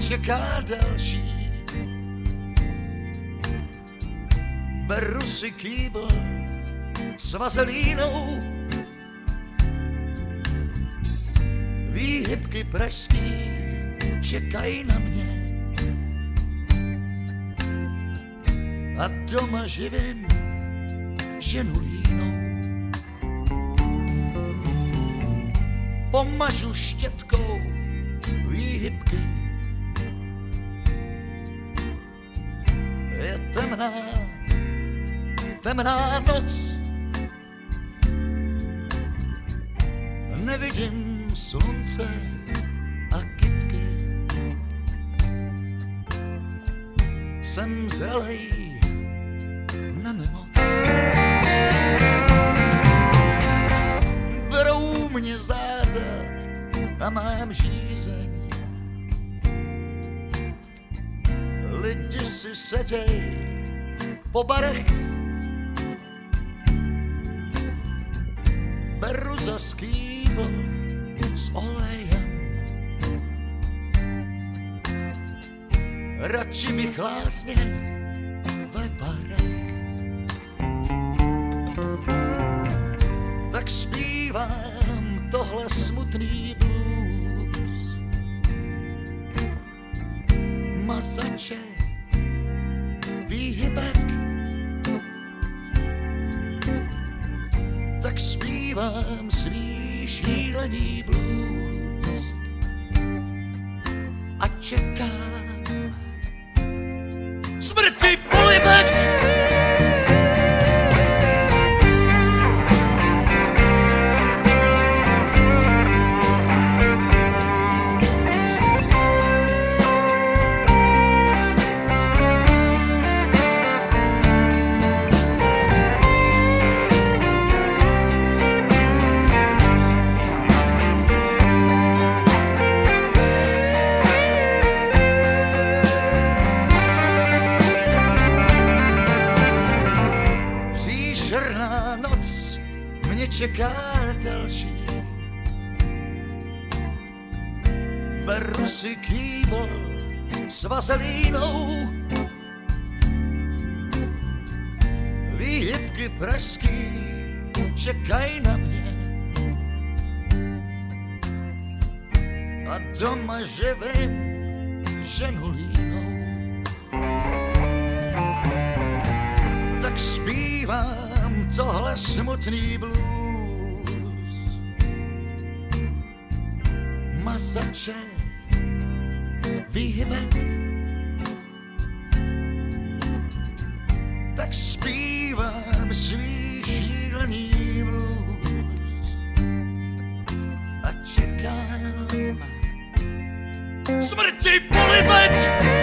čeká další. Beru si kýbl s vazelínou, výhybky pražský čekají na mě a doma živím ženu línou. Pomažu štětkou výhybky, je temná noc, nevidím slunce a kytky. Jsem zralej na nemoc. Berou mě záda a mám žízeň. Lidi si seděj po barech, beru za skýbl s olejem. Radši mi chlásně ve varech. Tak zpívám tohle smutný blues. Mazače, výhybek, tak zpívám svý šílený blues a čekám smrti polibek. Černá noc mě čeká další. Beru si kýbl s vazelínou, výhybky pražský čekají na mě a doma živím ženu línou. Tak zpívám tohle smutný blues. Mazače, výhybek, tak zpívám svý šílený blues a čekám smrti polibek.